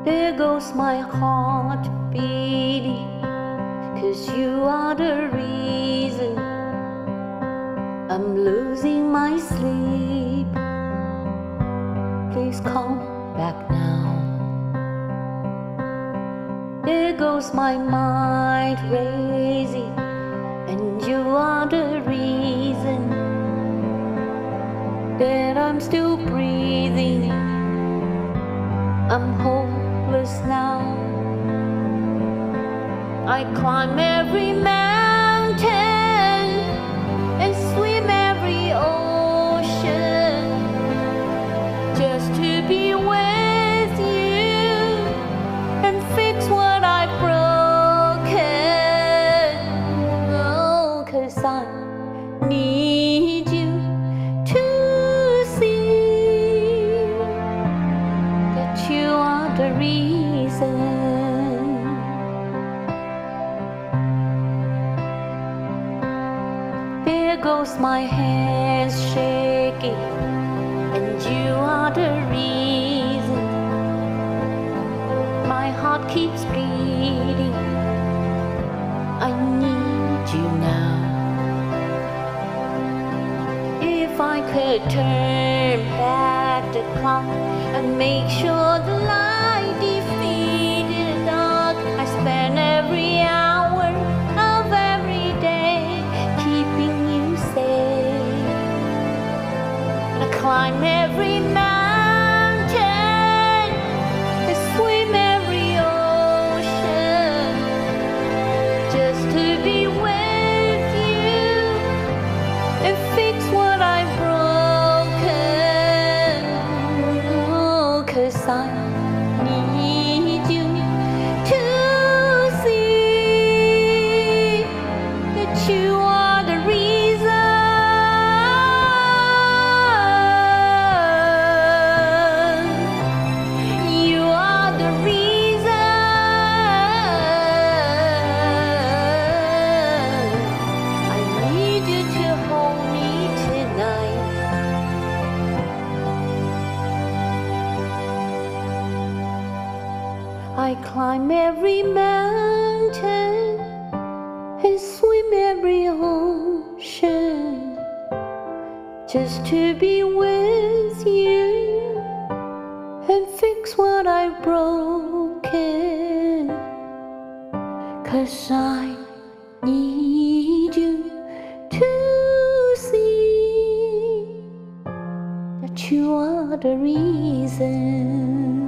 There goes my heart beating, 'cause you are the reason I'm losing my sleep. Please come back now. There goes my mind racing, and you are the reason that I'm still breathing. I'm hopeless now. I climb every mountain and swim every ocean just to be with you and fix what I've broken. Oh, 'cause I need you to see that you are the reason. There goes my hands shaking, and you are the reason my heart keeps beating. I need you now. If I could turn back the clock and make sure the light defeated the dark, I spend every hour of every day keeping you safe. And I climb every mountain and swim every ocean just to be with you and fix what I've broken. Oh, 'cause I need you to see that you are the reason. You are the reason. I need you to hold me tonight. I climb every mountain and swim every ocean just to be with you and fix what I've broken. 'Cause I need you to see that you are the reason.